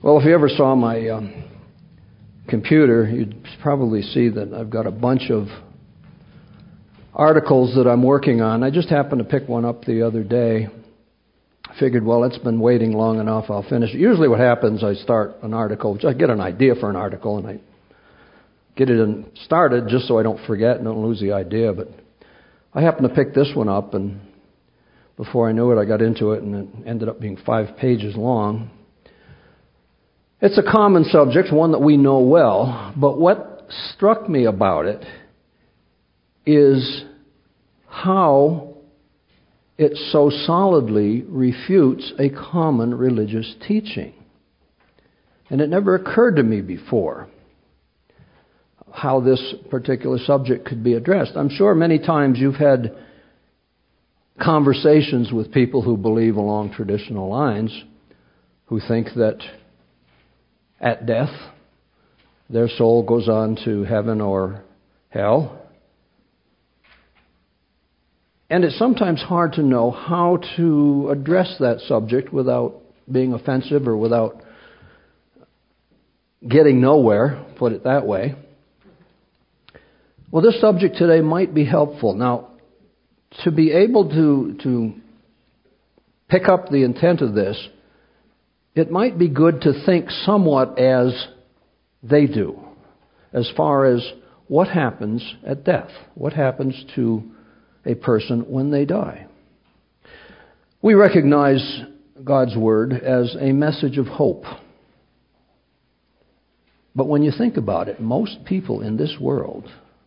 Well, if you ever saw my computer, you'd probably see that I've got a bunch of articles that I'm working on. I just happened to pick one up the other day. I figured, well, it's been waiting long enough, I'll finish it. Usually what happens, I start an article, I get an idea for an article, and I get it started just so I don't forget and don't lose the idea. But I happened to pick this one up, and before I knew it, I got into it, and it ended up being 5 pages long. It's a common subject, one that we know well, but what struck me about it is how it so solidly refutes a common religious teaching. And it never occurred to me before how this particular subject could be addressed. I'm sure many times you've had conversations with people who believe along traditional lines, who think that at death, their soul goes on to heaven or hell. And it's sometimes hard to know how to address that subject without being offensive or without getting nowhere, put it that way. Well, this subject today might be helpful. Now, to be able to pick up the intent of this, it might be good to think somewhat as they do, as far as what happens at death, what happens to a person when they die. We recognize God's Word as a message of hope. But when you think about it, most people in this world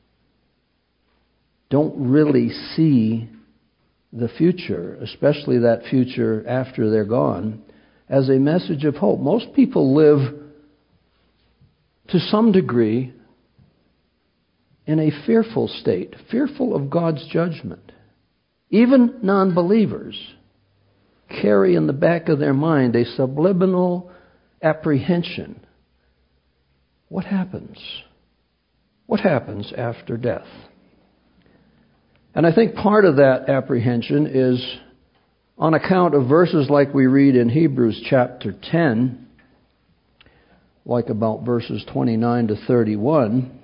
don't really see the future, especially that future after they're gone, as a message of hope. Most people live to some degree in a fearful state, fearful of God's judgment. Even non-believers carry in the back of their mind a subliminal apprehension. What happens? What happens after death? And I think part of that apprehension is on account of verses like we read in Hebrews chapter 10, like about verses 29 to 31.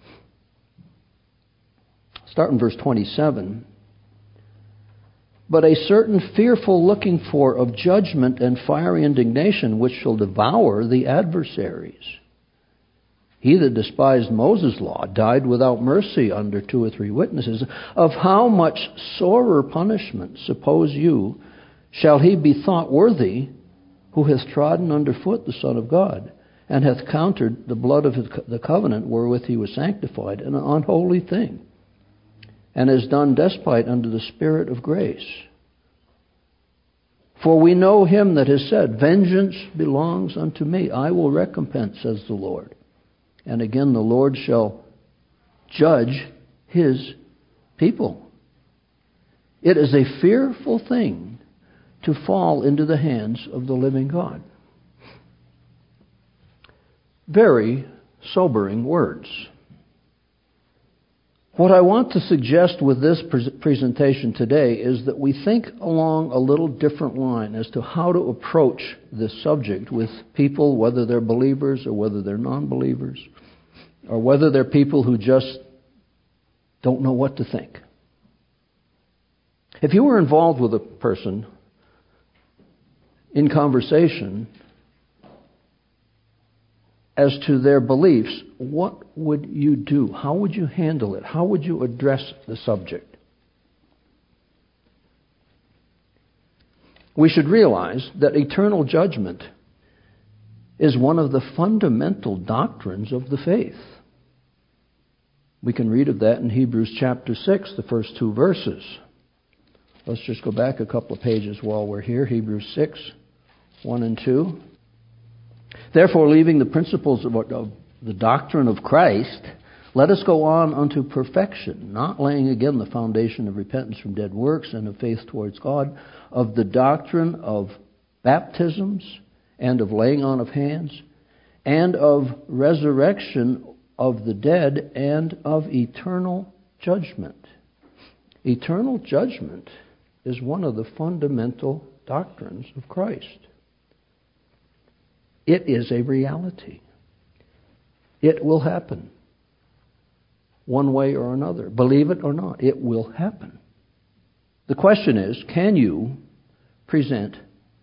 Start in verse 27. But a certain fearful looking for of judgment and fiery indignation, which shall devour the adversaries. He that despised Moses' law died without mercy under 2 or 3 witnesses. Of how much sorer punishment, suppose you, shall he be thought worthy who hath trodden under foot the Son of God, and hath countered the blood of the covenant wherewith he was sanctified, an unholy thing, and has done despite unto the Spirit of grace? For we know him that has said, Vengeance belongs unto me, I will recompense, says the Lord. And again, the Lord shall judge his people. It is a fearful thing to fall into the hands of the living God. Very sobering words. What I want to suggest with this presentation today is that we think along a little different line as to how to approach this subject with people, whether they're believers or whether they're non-believers, or whether they're people who just don't know what to think. If you were involved with a person in conversation as to their beliefs, what would you do? How would you handle it? How would you address the subject? We should realize that eternal judgment is one of the fundamental doctrines of the faith. We can read of that in Hebrews chapter 6, the first 2 verses. Let's just go back a couple of pages while we're here. Hebrews 6, 1 and 2. Therefore, leaving the principles of the doctrine of Christ, let us go on unto perfection, not laying again the foundation of repentance from dead works and of faith towards God, of the doctrine of baptisms and of laying on of hands, and of resurrection of the dead, and of eternal judgment. Eternal judgment is one of the fundamental doctrines of Christ. It is a reality. It will happen. One way or another. Believe it or not, it will happen. The question is, can you present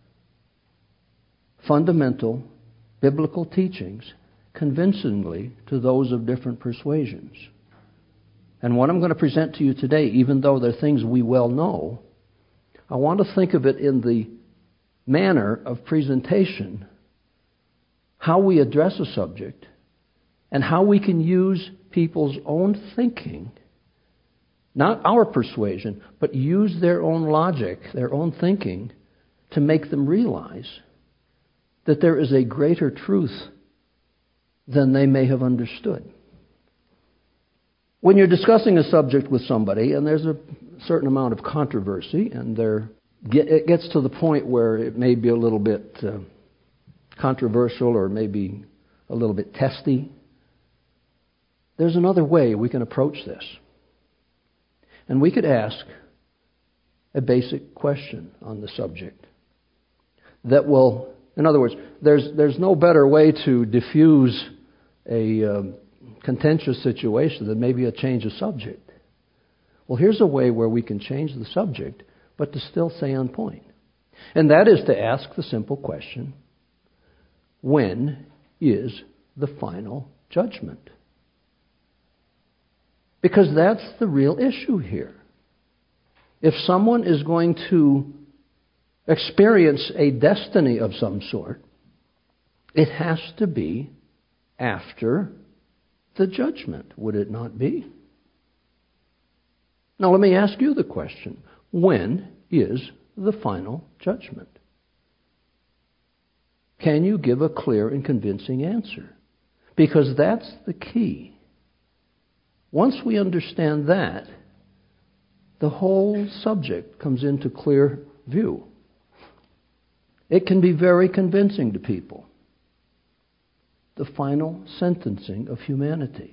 fundamental biblical teachings convincingly to those of different persuasions? And what I'm going to present to you today, even though they're things we well know, I want to think of it in the manner of presentation, how we address a subject, and how we can use people's own thinking, not our persuasion, but use their own logic, their own thinking, to make them realize that there is a greater truth than they may have understood. When you're discussing a subject with somebody and there's a certain amount of controversy and it gets to the point where it may be a little bit controversial or maybe a little bit testy, there's another way we can approach this. And we could ask a basic question on the subject that will, in other words, there's no better way to diffuse a contentious situation than maybe a change of subject. Well, here's a way where we can change the subject, but to still stay on point. And that is to ask the simple question, when is the final judgment? Because that's the real issue here. If someone is going to experience a destiny of some sort, it has to be after the judgment, would it not be? Now let me ask you the question. When is the final judgment? Can you give a clear and convincing answer? Because that's the key. Once we understand that, the whole subject comes into clear view. It can be very convincing to people. The final sentencing of humanity.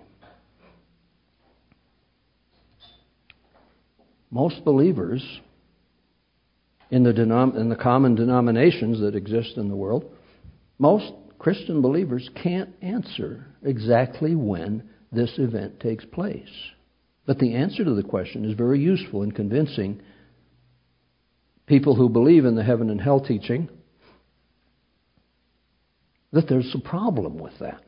Most believers in the common denominations that exist in the world, most Christian believers can't answer exactly when this event takes place. But the answer to the question is very useful in convincing people who believe in the heaven and hell teaching that there's a problem with that.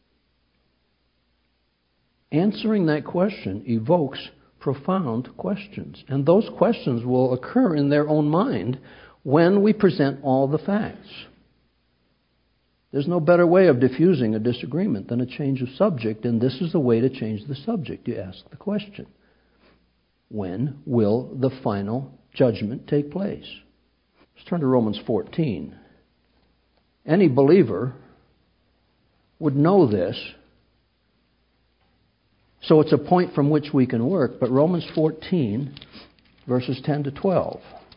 Answering that question evokes profound questions. And those questions will occur in their own mind when we present all the facts. There's no better way of diffusing a disagreement than a change of subject, and this is the way to change the subject. You ask the question, when will the final judgment take place? Let's turn to Romans 14. Any believer would know this, so it's a point from which we can work. But Romans 14, verses 10 to 12.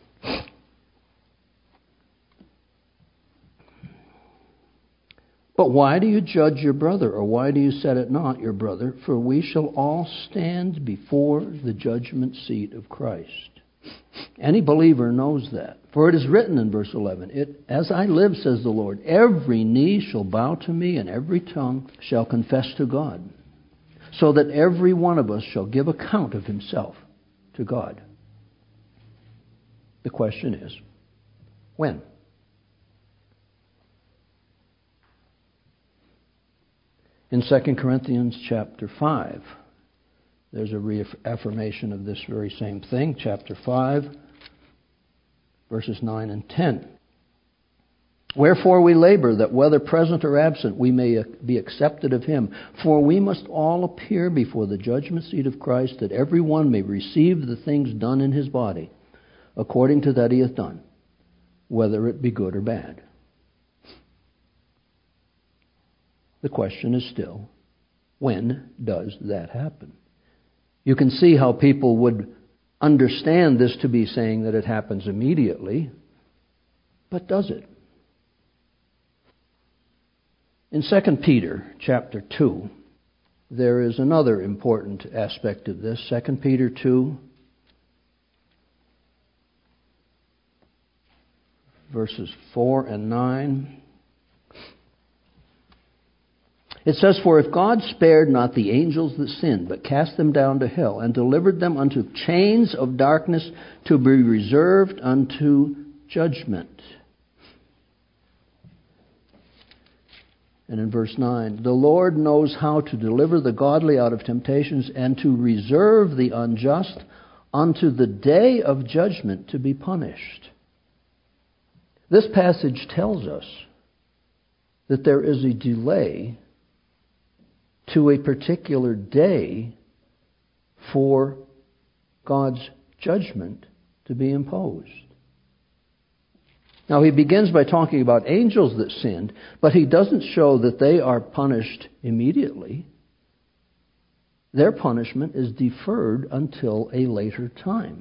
But why do you judge your brother, or why do you set at naught your brother? For we shall all stand before the judgment seat of Christ. Any believer knows that. For it is written in verse 11, as I live, says the Lord, every knee shall bow to me, and every tongue shall confess to God. So that every one of us shall give account of himself to God. The question is, when? In 2 Corinthians chapter 5, there's a reaffirmation of this very same thing. Chapter 5, verses 9 and 10. Wherefore we labor, that whether present or absent, we may be accepted of him. For we must all appear before the judgment seat of Christ, that every one may receive the things done in his body, according to that he hath done, whether it be good or bad. The question is still, when does that happen? You can see how people would understand this to be saying that it happens immediately, but does it? In 2 Peter chapter 2, there is another important aspect of this. 2 Peter 2, verses 4 and 9. It says, "For if God spared not the angels that sinned, but cast them down to hell, and delivered them unto chains of darkness to be reserved unto judgment." And in verse 9, "The Lord knows how to deliver the godly out of temptations, and to reserve the unjust unto the day of judgment to be punished." This passage tells us that there is a delay to a particular day for God's judgment to be imposed. Now, he begins by talking about angels that sinned, but he doesn't show that they are punished immediately. Their punishment is deferred until a later time.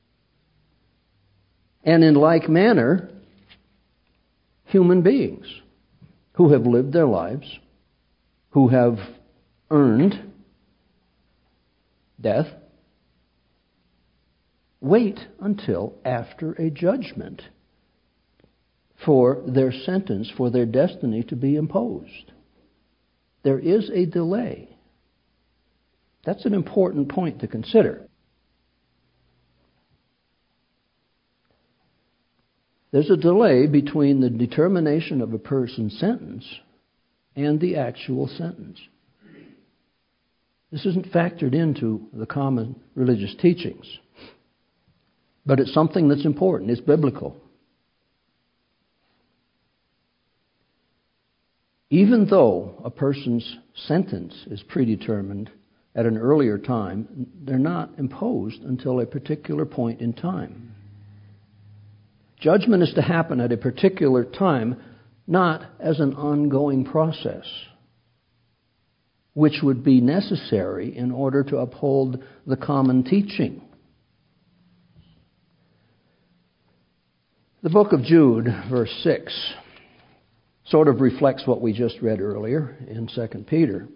And in like manner, human beings who have lived their lives, who have earned death, wait until after a judgment for their sentence, for their destiny to be imposed. There is a delay. That's an important point to consider. There's a delay between the determination of a person's sentence and the actual sentence. This isn't factored into the common religious teachings, but it's something that's important. It's biblical. Even though a person's sentence is predetermined at an earlier time, they're not imposed until a particular point in time. Judgment is to happen at a particular time, not as an ongoing process, which would be necessary in order to uphold the common teaching. The book of Jude, verse 6, sort of reflects what we just read earlier in 2 Peter.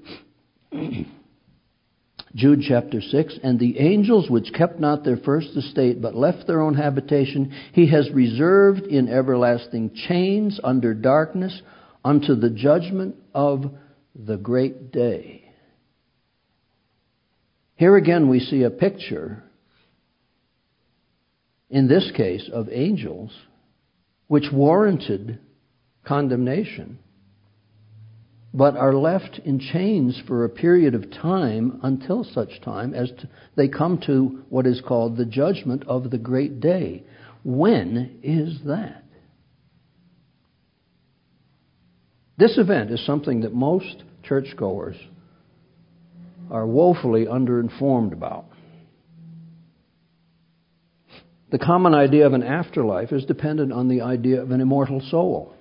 Jude chapter 6, "And the angels which kept not their first estate, but left their own habitation, he has reserved in everlasting chains under darkness unto the judgment of the great day." Here again we see a picture, in this case, of angels, which warranted condemnation, but are left in chains for a period of time until such time as they come to what is called the judgment of the great day. When is that? This event is something that most churchgoers are woefully underinformed about. The common idea of an afterlife is dependent on the idea of an immortal soul.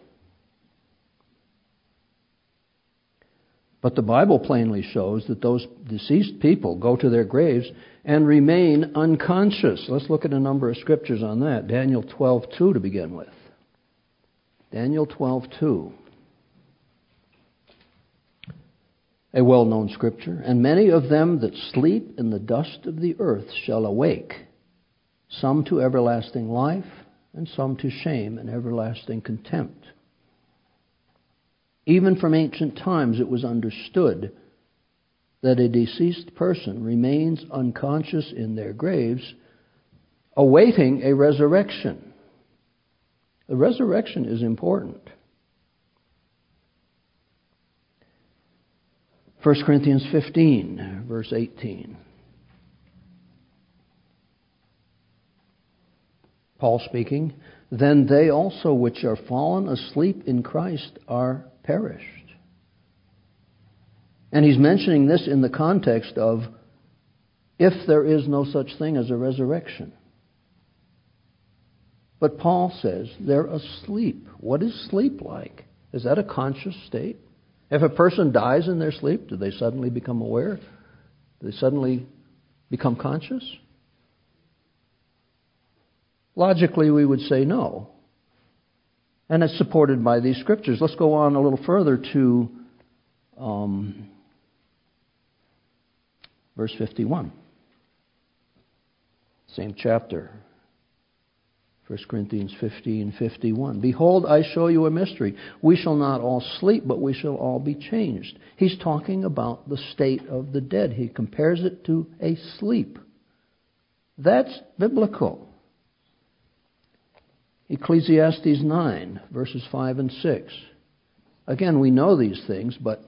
But the Bible plainly shows that those deceased people go to their graves and remain unconscious. Let's look at a number of scriptures on that. Daniel 12:2 to begin with. Daniel 12:2. A well-known scripture. "And many of them that sleep in the dust of the earth shall awake, some to everlasting life, and some to shame and everlasting contempt." Even from ancient times it was understood that a deceased person remains unconscious in their graves, awaiting a resurrection. The resurrection is important. 1 Corinthians 15, verse 18. Paul speaking, "Then they also which are fallen asleep in Christ are perished." And he's mentioning this in the context of if there is no such thing as a resurrection. But Paul says they're asleep. What is sleep like? Is that a conscious state? If a person dies in their sleep, do they suddenly become aware? Do they suddenly become conscious? Logically, we would say no. And it's supported by these scriptures. Let's go on a little further to verse 51. Same chapter. 1 Corinthians 15:51. Behold, I show you a mystery. We shall not all sleep, but we shall all be changed. He's talking about the state of the dead. He compares it to a sleep. That's biblical. Ecclesiastes 9, verses 5 and 6. Again, we know these things, but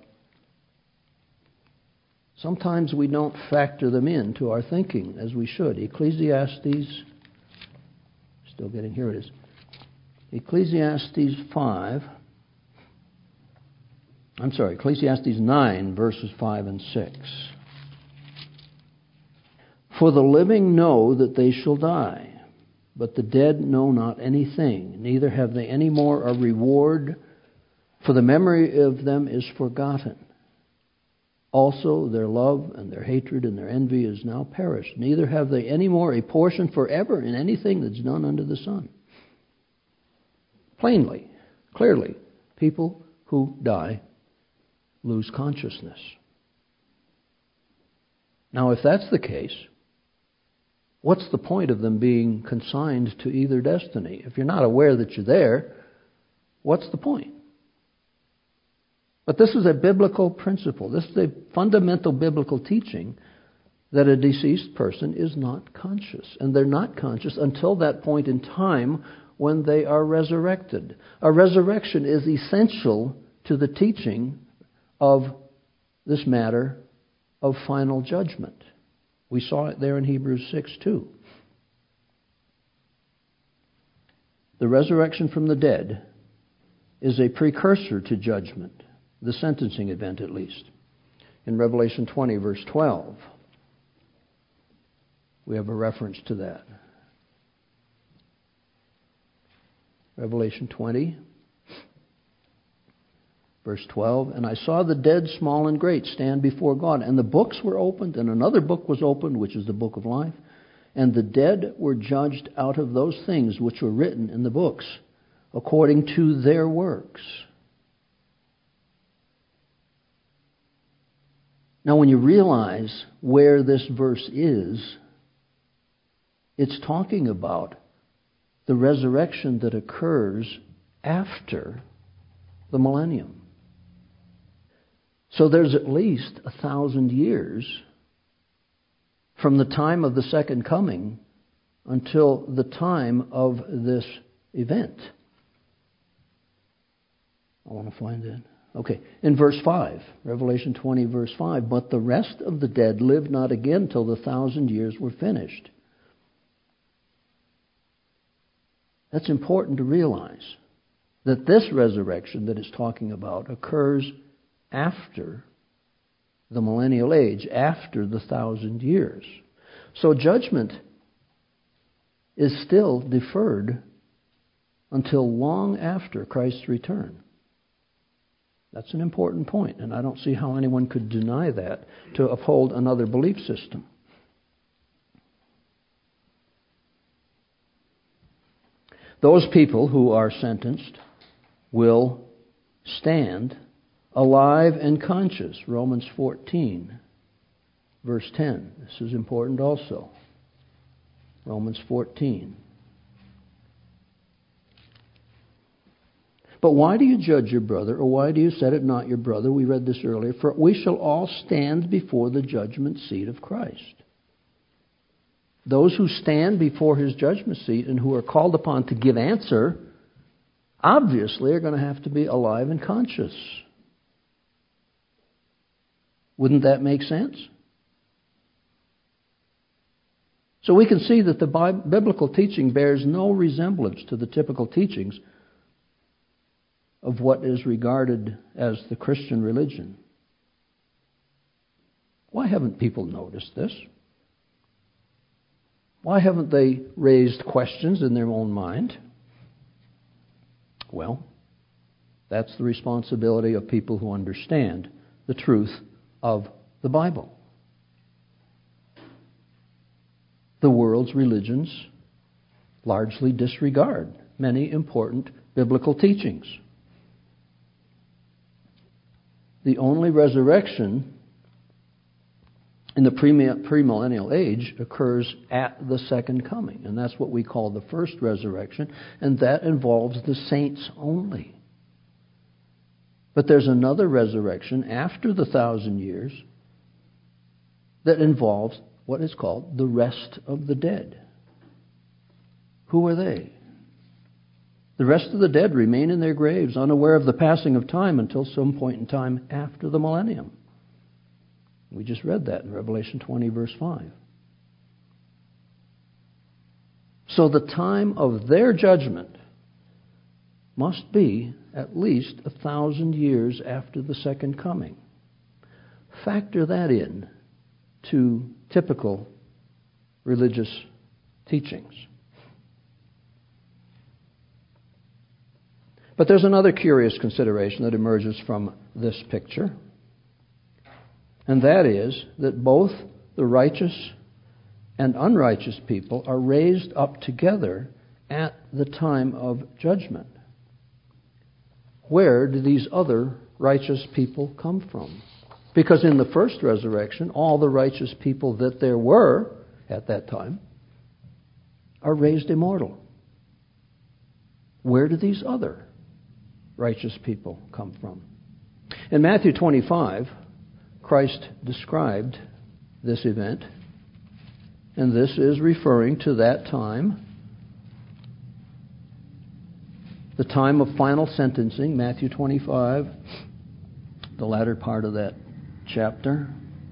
sometimes we don't factor them into our thinking as we should. Ecclesiastes, still getting, here it is. Ecclesiastes 9, verses 5 and 6. For the living know that they shall die, but the dead know not anything, neither have they any more a reward, for the memory of them is forgotten. Also their love and their hatred and their envy is now perished. Neither have they any more a portion forever in anything that's done under the sun. Plainly, clearly, people who die lose consciousness. Now, if that's the case, what's the point of them being consigned to either destiny? If you're not aware that you're there, what's the point? But this is a biblical principle. This is a fundamental biblical teaching that a deceased person is not conscious. And they're not conscious until that point in time when they are resurrected. A resurrection is essential to the teaching of this matter of final judgment. We saw it there in Hebrews 6:2. The resurrection from the dead is a precursor to judgment. The sentencing event, at least. In Revelation 20, verse 12, we have a reference to that. Revelation 20, verse 12, and I saw the dead, small and great, stand before God, and the books were opened, and another book was opened, which is the book of life, and the dead were judged out of those things which were written in the books, according to their works. Now, when you realize where this verse is, it's talking about the resurrection that occurs after the millennium. So there's at least 1,000 years from the time of the second coming until the time of this event. I want to find it. Okay, in verse 5, Revelation 20, verse 5, but the rest of the dead lived not again till the 1,000 years were finished. That's important to realize, that this resurrection that it's talking about occurs after the millennial age, after the 1,000 years. So judgment is still deferred until long after Christ's return. That's an important point, and I don't see how anyone could deny that to uphold another belief system. Those people who are sentenced will stand alive and conscious. Romans 14, verse 10. This is important also. Romans 14. But why do you judge your brother, or why do you set it not your brother? We read this earlier. For we shall all stand before the judgment seat of Christ. Those who stand before His judgment seat and who are called upon to give answer, obviously are going to have to be alive and conscious. Wouldn't that make sense? So we can see that the biblical teaching bears no resemblance to the typical teachings of what is regarded as the Christian religion. Why haven't people noticed this? Why haven't they raised questions in their own mind? Well, that's the responsibility of people who understand the truth of the Bible. The world's religions largely disregard many important biblical teachings. The only resurrection in the premillennial age occurs at the second coming. And that's what we call the first resurrection. And that involves the saints only. But there's another resurrection after the 1,000 years that involves what is called the rest of the dead. Who are they? The rest of the dead remain in their graves, unaware of the passing of time until some point in time after the millennium. We just read that in Revelation 20, verse 5. So the time of their judgment must be at least 1,000 years after the second coming. Factor that in to typical religious teachings. But there's another curious consideration that emerges from this picture. And that is that both the righteous and unrighteous people are raised up together at the time of judgment. Where do these other righteous people come from? Because in the first resurrection, all the righteous people that there were at that time are raised immortal. Where do these other righteous people come from? In Matthew 25, Christ described this event, and this is referring to that time, the time of final sentencing, Matthew 25, the latter part of that chapter,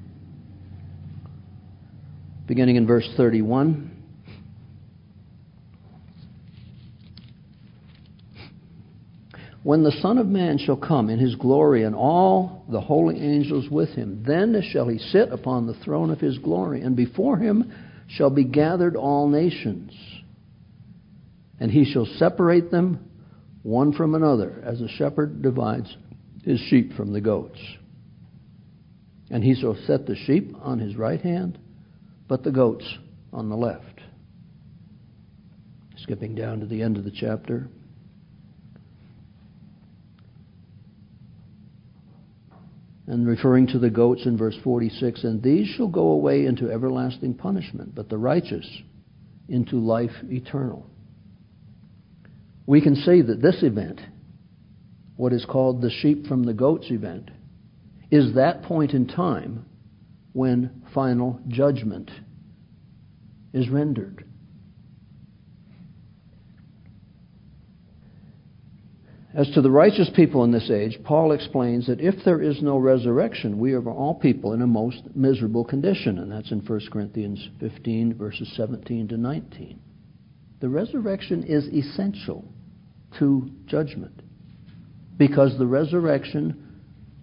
beginning in verse 31. When the Son of Man shall come in his glory and all the holy angels with him, then shall he sit upon the throne of his glory, and before him shall be gathered all nations. And he shall separate them one from another, as a shepherd divides his sheep from the goats. And he shall set the sheep on his right hand, but the goats on the left. Skipping down to the end of the chapter. And referring to the goats in verse 46, and these shall go away into everlasting punishment, but the righteous into life eternal. We can say that this event, what is called the sheep from the goats event, is that point in time when final judgment is rendered. As to the righteous people in this age, Paul explains that if there is no resurrection, we are all people in a most miserable condition. And that's in 1 Corinthians 15, verses 17 to 19. The resurrection is essential to judgment, because the resurrection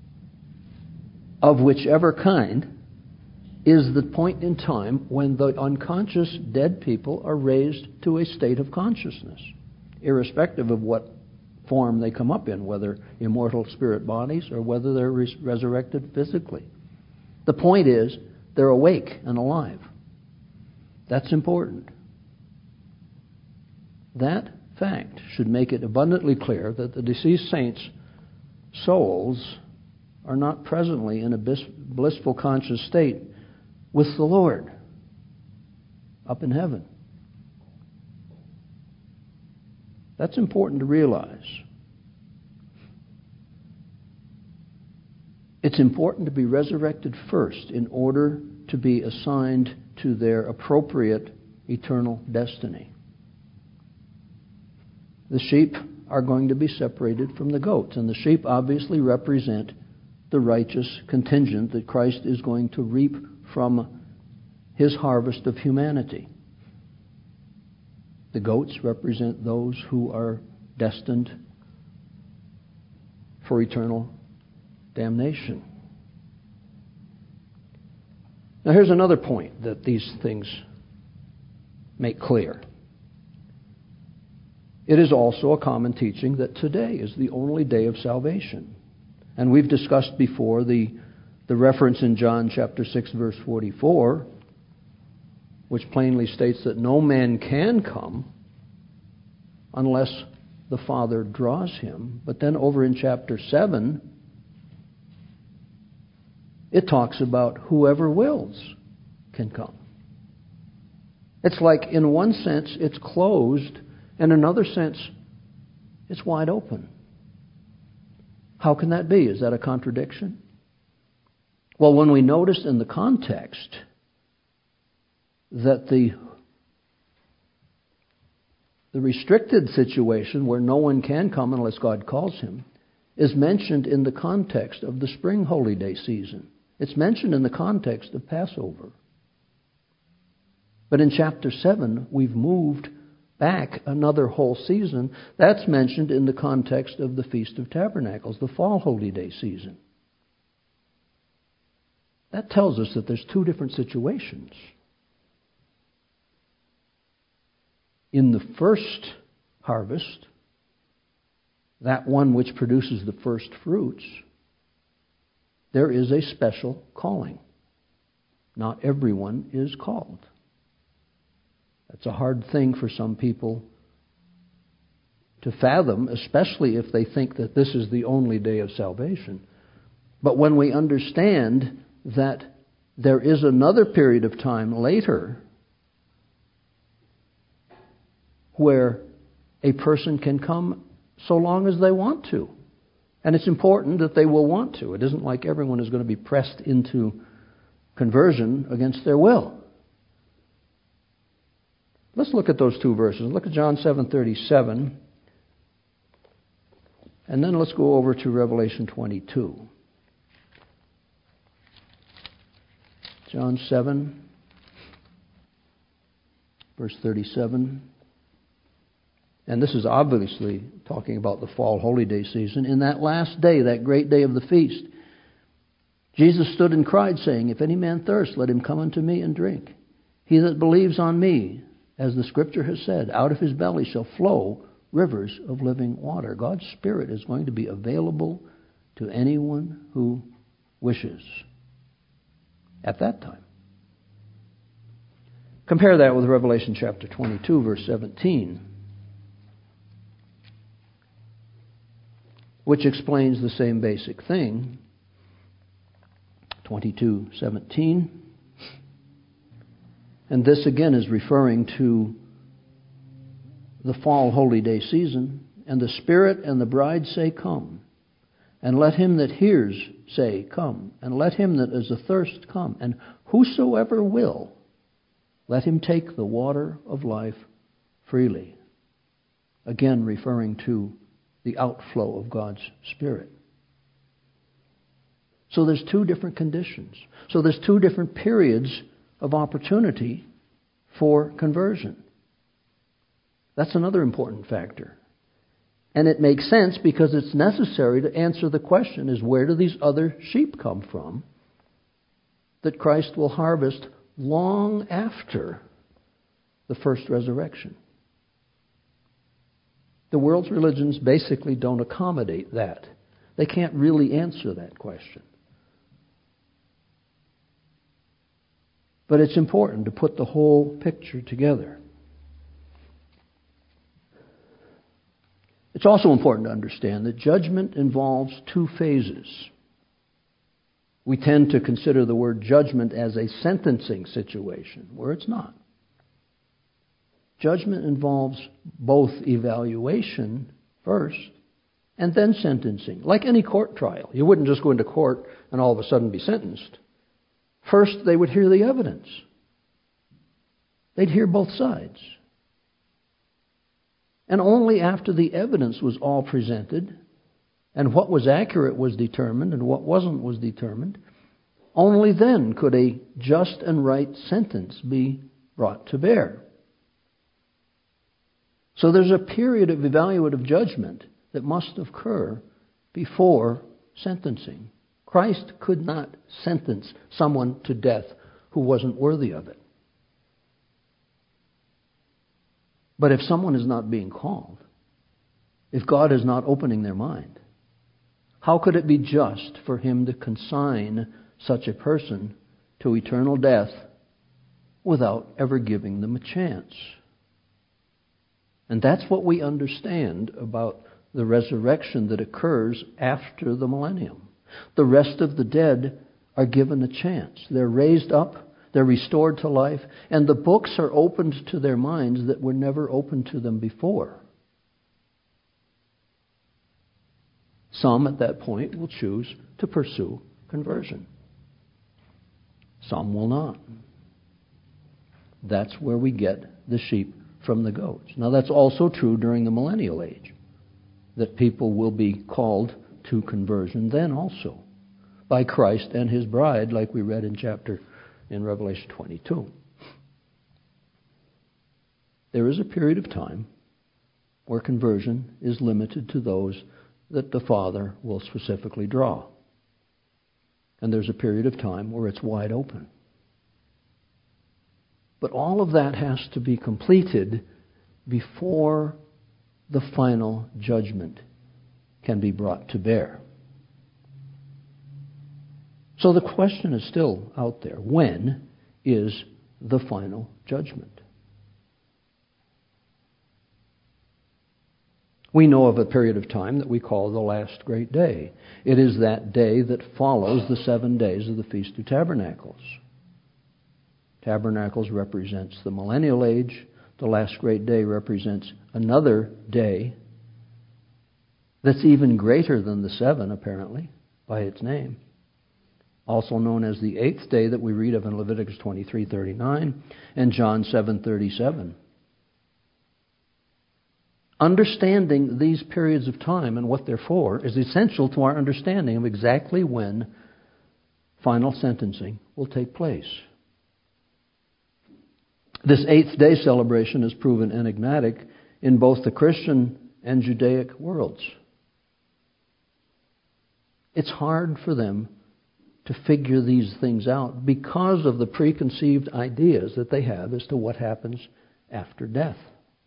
of whichever kind is the point in time when the unconscious dead people are raised to a state of consciousness, irrespective of what form they come up in, whether immortal spirit bodies or whether they're resurrected physically. The point is, they're awake and alive. That's important. That fact should make it abundantly clear that the deceased saints' souls are not presently in a blissful conscious state with the Lord up in heaven. That's important to realize. It's important to be resurrected first in order to be assigned to their appropriate eternal destiny. The sheep are going to be separated from the goats, and the sheep obviously represent the righteous contingent that Christ is going to reap from his harvest of humanity. The goats represent those who are destined for eternal damnation. Now here's another point that these things make clear. It is also a common teaching that today is the only day of salvation. And we've discussed before the reference in John chapter 6, verse 44, which plainly states that no man can come unless the Father draws him. But then over in chapter 7, it talks about whoever wills can come. It's like, in one sense, it's closed, and in another sense, it's wide open. How can that be? Is that a contradiction? Well, when we notice in the context that the restricted situation where no one can come unless God calls him is mentioned in the context of the spring holy day season. It's mentioned in the context of Passover. But in chapter 7, we've moved back another whole season. That's mentioned in the context of the Feast of Tabernacles, the fall holy day season. That tells us that there's two different situations. In the first harvest, that one which produces the first fruits, there is a special calling. Not everyone is called. That's a hard thing for some people to fathom, especially if they think that this is the only day of salvation. But when we understand that there is another period of time later where a person can come so long as they want to. And it's important that they will want to. It isn't like everyone is going to be pressed into conversion against their will. Let's look at those two verses. Look at John 7:37. And then let's go over to Revelation 22. John 7, verse 37. And this is obviously talking about the fall holy day season. In that last day, that great day of the feast, Jesus stood and cried, saying, "If any man thirst, let him come unto me and drink. He that believes on me, as the Scripture has said, out of his belly shall flow rivers of living water." God's Spirit is going to be available to anyone who wishes at that time. Compare that with Revelation chapter 22, verse 17, which explains the same basic thing. 22:17. And this again is referring to the fall holy day season. "And the Spirit and the bride say, Come. And let him that hears say, Come. And let him that is athirst come. And whosoever will, let him take the water of life freely." Again referring to the outflow of God's Spirit. So there's two different conditions. So there's two different periods of opportunity for conversion. That's another important factor. And it makes sense because it's necessary to answer the question is, where do these other sheep come from that Christ will harvest long after the first resurrection? The world's religions basically don't accommodate that. They can't really answer that question. But it's important to put the whole picture together. It's also important to understand that judgment involves two phases. We tend to consider the word judgment as a sentencing situation, where it's not. Judgment involves both evaluation first and then sentencing. Like any court trial. You wouldn't just go into court and all of a sudden be sentenced. First, they would hear the evidence. They'd hear both sides. And only after the evidence was all presented, and what was accurate was determined, and what wasn't was determined, only then could a just and right sentence be brought to bear. So there's a period of evaluative judgment that must occur before sentencing. Christ could not sentence someone to death who wasn't worthy of it. But if someone is not being called, if God is not opening their mind, how could it be just for him to consign such a person to eternal death without ever giving them a chance? And that's what we understand about the resurrection that occurs after the millennium. The rest of the dead are given a chance. They're raised up, they're restored to life, and the books are opened to their minds that were never open to them before. Some at that point will choose to pursue conversion. Some will not. That's where we get the sheep from the goats. Now that's also true during the millennial age, that people will be called to conversion then also by Christ and His bride, like we read in Revelation 22. There is a period of time where conversion is limited to those that the Father will specifically draw. And there's a period of time where it's wide open. But all of that has to be completed before the final judgment can be brought to bear. So the question is still out there. When is the final judgment? We know of a period of time that we call the last great day. It is that day that follows the 7 days of the Feast of Tabernacles. Tabernacles represents the millennial age. The last great day represents another day that's even greater than the 7, apparently, by its name. Also known as the 8th day that we read of in Leviticus 23:39 and John 7:37. Understanding these periods of time and what they're for is essential to our understanding of exactly when final sentencing will take place. This 8th day celebration is proven enigmatic in both the Christian and Judaic worlds. It's hard for them to figure these things out because of the preconceived ideas that they have as to what happens after death.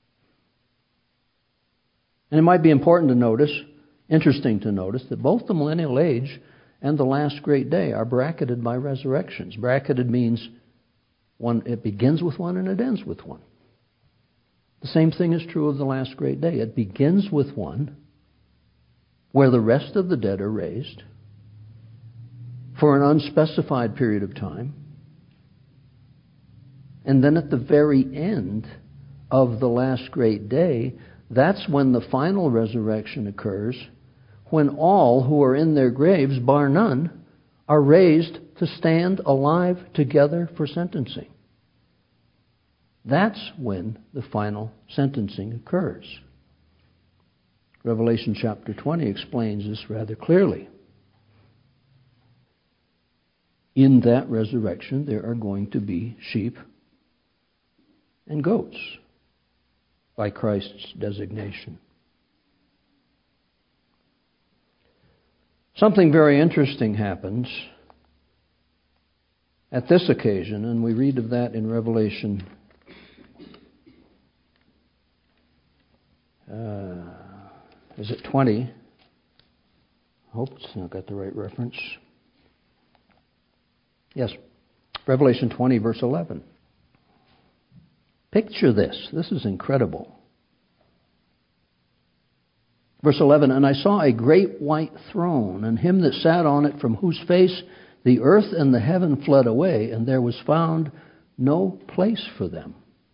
And it might be important to notice, interesting to notice, that both the millennial age and the last great day are bracketed by resurrections. Bracketed means one, it begins with one and it ends with one. The same thing is true of the last great day. It begins with one where the rest of the dead are raised for an unspecified period of time. And then at the very end of the last great day, that's when the final resurrection occurs, when all who are in their graves, bar none, are raised to stand alive together for sentencing. That's when the final sentencing occurs. Revelation chapter 20 explains this rather clearly. In that resurrection, there are going to be sheep and goats by Christ's designation. Something very interesting happens at this occasion, and we read of that in Revelation is it 20? I hope I got the right reference. Yes, Revelation 20, verse 11. Picture this. This is incredible. Verse 11, and I saw a great white throne, and him that sat on it, from whose face the earth and the heaven fled away, and there was found no place for them.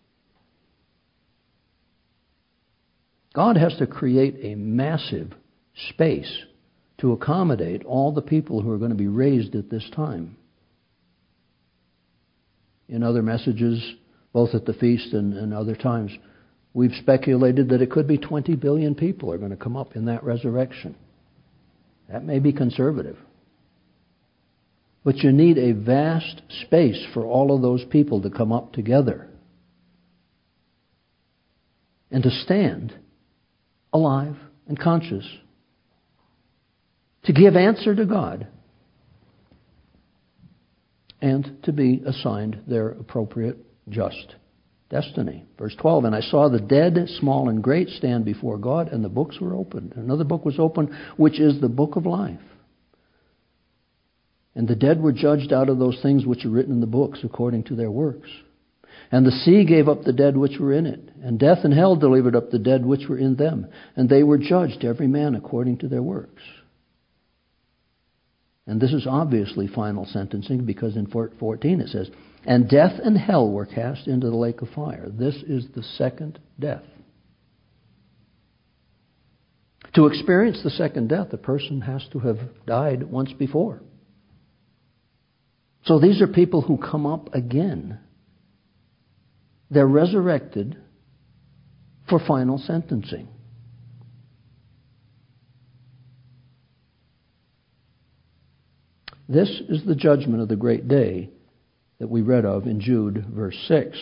God has to create a massive space to accommodate all the people who are going to be raised at this time. In other messages, both at the feast and other times, we've speculated that it could be 20 billion people are going to come up in that resurrection. That may be conservative. But you need a vast space for all of those people to come up together and to stand alive and conscious, to give answer to God, and to be assigned their appropriate just destiny. Verse 12, and I saw the dead, small and great, stand before God, and the books were opened. Another book was opened, which is the book of life. And the dead were judged out of those things which are written in the books according to their works. And the sea gave up the dead which were in it, and death and hell delivered up the dead which were in them, and they were judged every man according to their works. And this is obviously final sentencing, because in 14 it says, "And death and hell were cast into the lake of fire." This is the second death. To experience the second death, a person has to have died once before. So these are people who come up again. They're resurrected for final sentencing. This is the judgment of the great day that we read of in Jude, verse 6.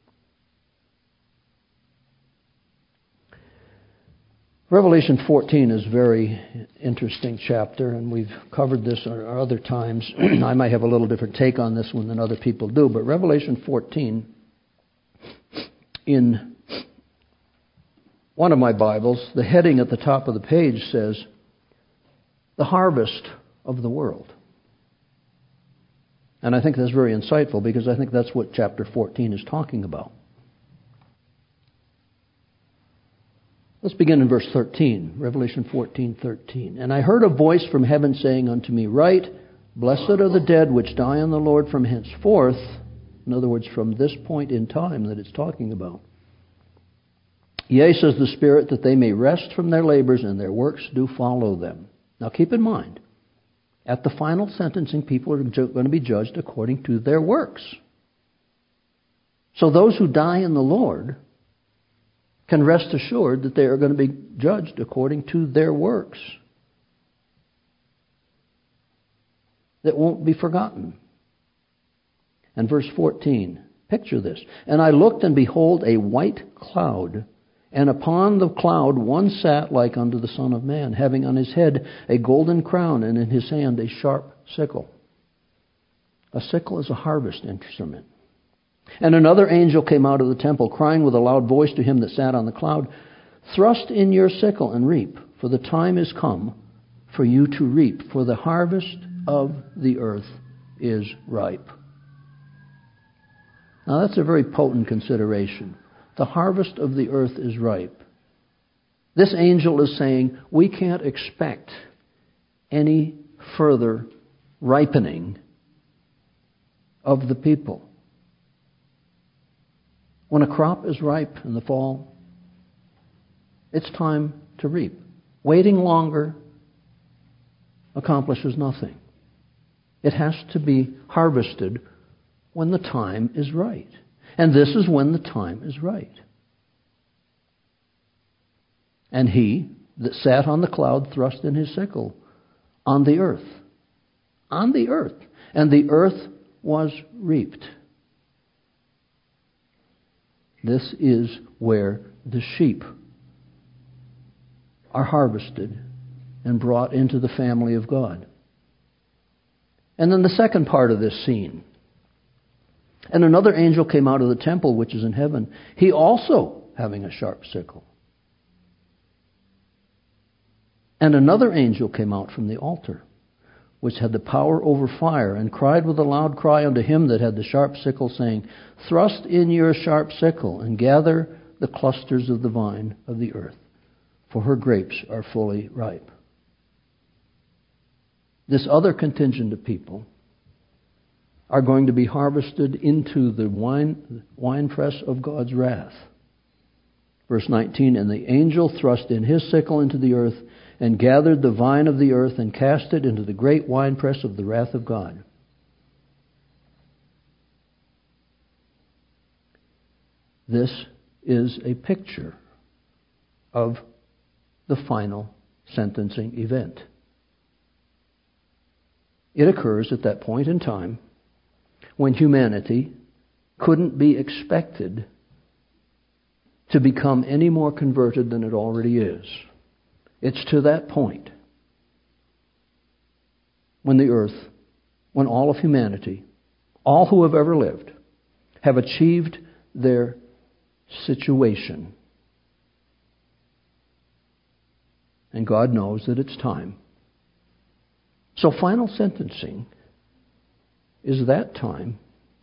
Revelation 14 is a very interesting chapter, and we've covered this other times. I might have a little different take on this one than other people do, but Revelation 14, in one of my Bibles, the heading at the top of the page says, "The Harvest of the World." And I think that's very insightful, because I think that's what chapter 14 is talking about. Let's begin in verse 13, Revelation 14:13. "And I heard a voice from heaven saying unto me, Write, Blessed are the dead which die in the Lord from henceforth." In other words, from this point in time that it's talking about. "Yea, says the Spirit, that they may rest from their labors, and their works do follow them." Now keep in mind, at the final sentencing, people are going to be judged according to their works. So those who die in the Lord can rest assured that they are going to be judged according to their works that won't be forgotten. And verse 14, picture this. "And I looked, and behold, a white cloud, and upon the cloud one sat like unto the Son of Man, having on his head a golden crown, and in his hand a sharp sickle." A sickle is a harvest instrument. "And another angel came out of the temple, crying with a loud voice to him that sat on the cloud, Thrust in your sickle and reap, for the time is come for you to reap, for the harvest of the earth is ripe." Now that's a very potent consideration. The harvest of the earth is ripe. This angel is saying we can't expect any further ripening of the people. When a crop is ripe in the fall, it's time to reap. Waiting longer accomplishes nothing. It has to be harvested when the time is right. And this is when the time is right. "And he that sat on the cloud thrust in his sickle on the earth." On the earth. "And the earth was reaped." This is where the sheep are harvested and brought into the family of God. And then the second part of this scene. "And another angel came out of the temple which is in heaven, he also having a sharp sickle. And another angel came out from the altar, which had the power over fire, and cried with a loud cry unto him that had the sharp sickle, saying, Thrust in your sharp sickle, and gather the clusters of the vine of the earth, for her grapes are fully ripe." This other contingent of people are going to be harvested into the winepress of God's wrath. Verse 19, "And the angel thrust in his sickle into the earth, and gathered the vine of the earth, and cast it into the great winepress of the wrath of God." This is a picture of the final sentencing event. It occurs at that point in time when humanity couldn't be expected to become any more converted than it already is. It's to that point when the earth, when all of humanity, all who have ever lived, have achieved their situation. And God knows that it's time. So final sentencing is that time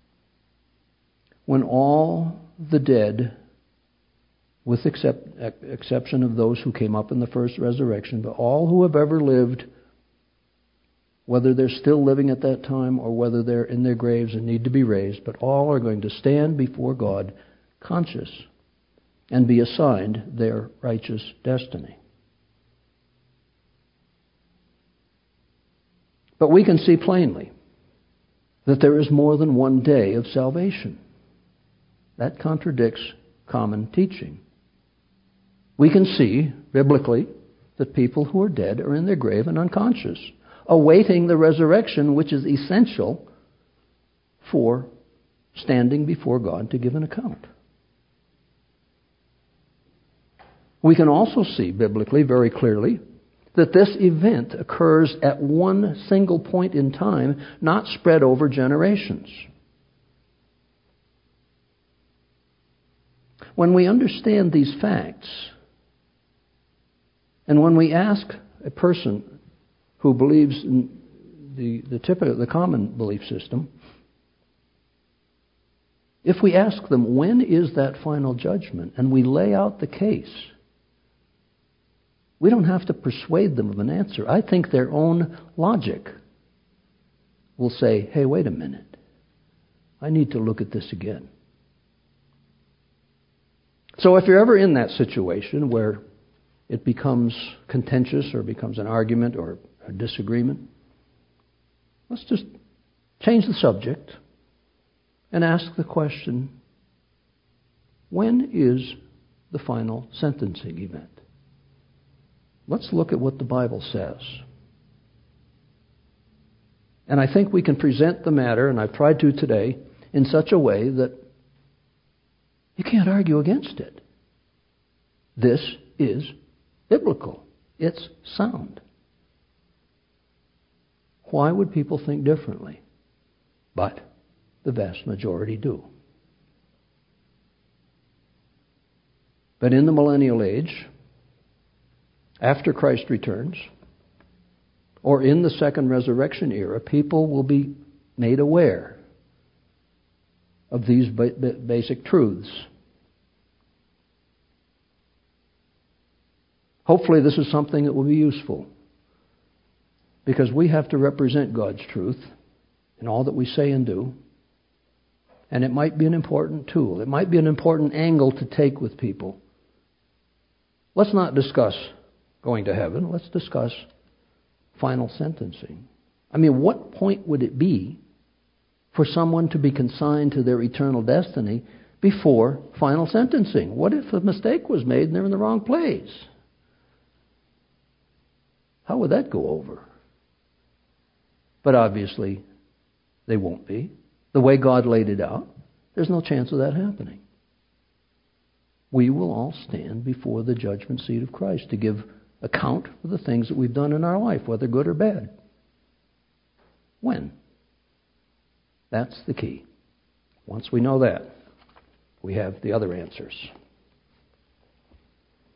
when all the dead, with exception of those who came up in the first resurrection, but all who have ever lived whether they're still living at that time or whether they're in their graves and need to be raised, but all are going to stand before God conscious and be assigned their righteous destiny. But we can see plainly that there is more than one day of salvation. That contradicts common teaching. We can see, biblically, that people who are dead are in their grave and unconscious, awaiting the resurrection, which is essential for standing before God to give an account. We can also see, biblically, very clearly, that this event occurs at one single point in time, not spread over generations. When we understand these facts, and when we ask a person who believes in the common belief system, if we ask them, when is that final judgment, and we lay out the case, we don't have to persuade them of an answer. I think their own logic will say, hey, wait a minute. I need to look at this again. So if you're ever in that situation where it becomes contentious or becomes an argument or a disagreement, let's just change the subject and ask the question, when is the final sentencing event? Let's look at what the Bible says. And I think we can present the matter, and I've tried to today, in such a way that you can't argue against it. This is biblical. It's sound. Why would people think differently? But the vast majority do. But in the millennial age, after Christ returns, or in the second resurrection era, people will be made aware of these basic truths. Hopefully this is something that will be useful, because we have to represent God's truth in all that we say and do, and it might be an important tool. It might be an important angle to take with people. Let's not discuss going to heaven. Let's discuss final sentencing. I mean, what point would it be for someone to be consigned to their eternal destiny before final sentencing? What if a mistake was made and they're in the wrong place? How would that go over? But obviously, they won't be. The way God laid it out, there's no chance of that happening. We will all stand before the judgment seat of Christ to give account for the things that we've done in our life, whether good or bad. When? That's the key. Once we know that, we have the other answers.